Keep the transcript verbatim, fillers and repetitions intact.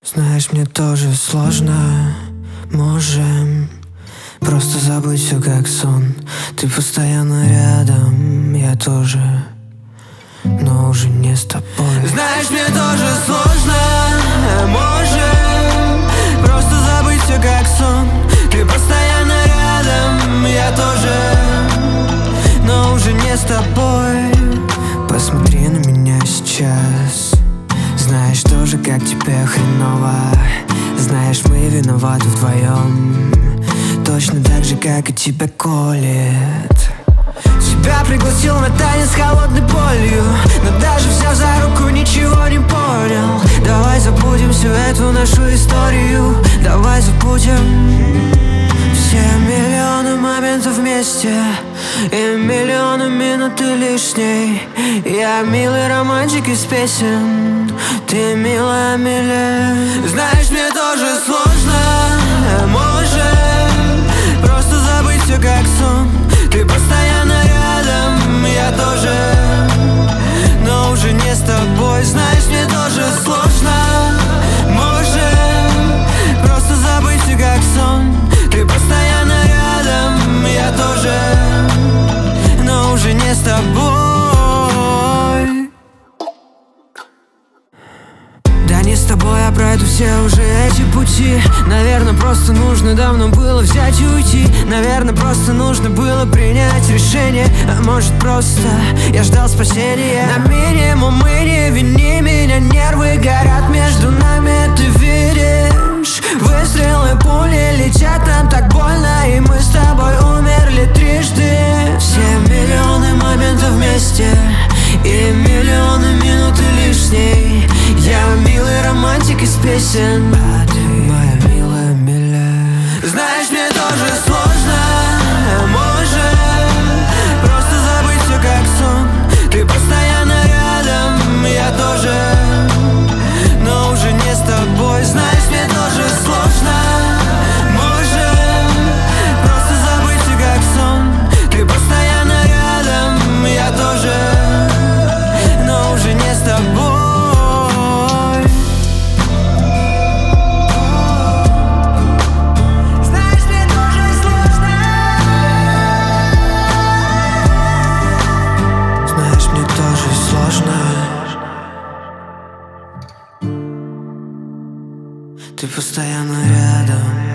Знаешь, мне тоже сложно. Можем просто забыть все как сон. Ты постоянно рядом, я тоже, но уже не с тобой. Знаешь, мне тоже сложно. Можем просто забыть все как сон. Ты постоянно рядом, я тоже, но уже не с тобой. Посмотри на меня сейчас. Знаешь тоже, как тебе хреново. Знаешь, мы виноваты вдвоем, точно так же, как и тебя колет. Тебя пригласил на танец с холодной болью, но даже взяв за руку, ничего не понял. Давай забудем всю эту нашу историю. Давай забудем все миллионы моментов вместе и миллионы минут лишней. Я милый романтик из песен, ты милая милее. Знаешь, мне тоже сложно. Можем просто забыть все как сон. Ты постоянно рядом, я тоже, но уже не с тобой. Знаешь, мне тоже сложно. Можем просто забыть все как сон. Ты постоянно рядом, я тоже, но уже не с тобой. Да не с тобой я пройду все уже эти пути. Наверное, просто нужно давно было взять и уйти. Наверное, просто нужно было принять решение. А может, просто я ждал спасения. На минимум мы не вини меня. Нервы горят между нами, ты видишь. Выстрелы, пули летят, нам так больно, и мы с тобой умерли трижды. Все миллионы моментов вместе и миллионы минут лишней. Я милый романтик из песен, а ты моя милая милая. Знаешь, мне тоже сложно. Можем просто забыть все как сон. Ты постоянно рядом, я тоже, но уже не с тобой. Знаешь, мне тоже сложно. Можем просто забыть все как сон. Ты постоянно рядом, я тоже, но уже не с тобой. Ты постоянно рядом.